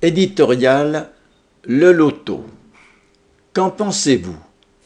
Éditorial Le Loto. Qu'en pensez-vous?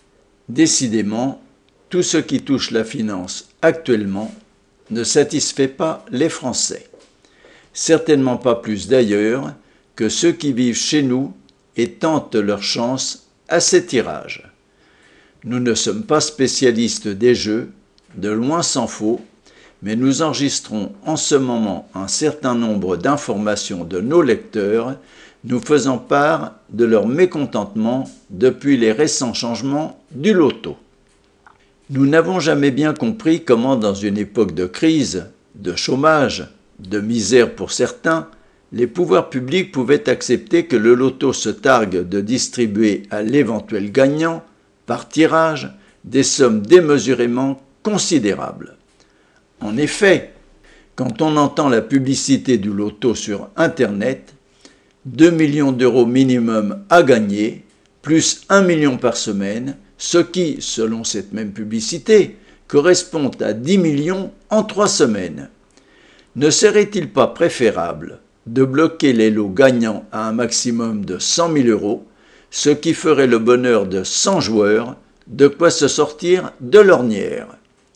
Décidément, tout ce qui touche la finance actuellement ne satisfait pas les Français. Certainement pas plus d'ailleurs que ceux qui vivent chez nous et tentent leur chance à ces tirages. Nous ne sommes pas spécialistes des jeux, de loin s'en faut, mais nous enregistrons en ce moment un certain nombre d'informations de nos lecteurs, nous faisant part de leur mécontentement depuis les récents changements du loto. Nous n'avons jamais bien compris comment, dans une époque de crise, de chômage, de misère pour certains, les pouvoirs publics pouvaient accepter que le loto se targue de distribuer à l'éventuel gagnant, par tirage, des sommes démesurément considérables. En effet, quand on entend la publicité du loto sur Internet, 2 millions d'euros minimum à gagner, plus 1 million par semaine, ce qui, selon cette même publicité, correspond à 10 millions en 3 semaines. Ne serait-il pas préférable de bloquer les lots gagnants à un maximum de 100 000 euros, ce qui ferait le bonheur de 100 joueurs, de quoi se sortir de l'ornière?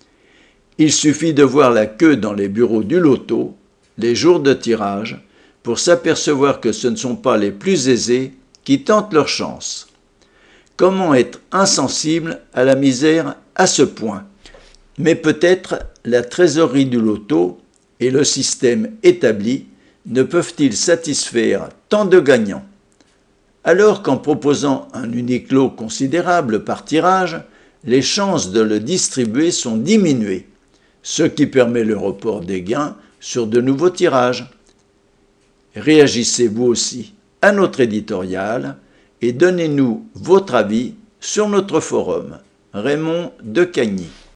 Il suffit de voir la queue dans les bureaux du loto, les jours de tirage, pour s'apercevoir que ce ne sont pas les plus aisés qui tentent leur chance. Comment être insensible à la misère à ce point? Mais peut-être la trésorerie du loto et le système établi ne peuvent-ils satisfaire tant de gagnants? Alors qu'en proposant un unique lot considérable par tirage, les chances de le distribuer sont diminuées, ce qui permet le report des gains sur de nouveaux tirages. Réagissez vous aussi à notre éditorial et donnez-nous votre avis sur notre forum. Raymond de Cagny.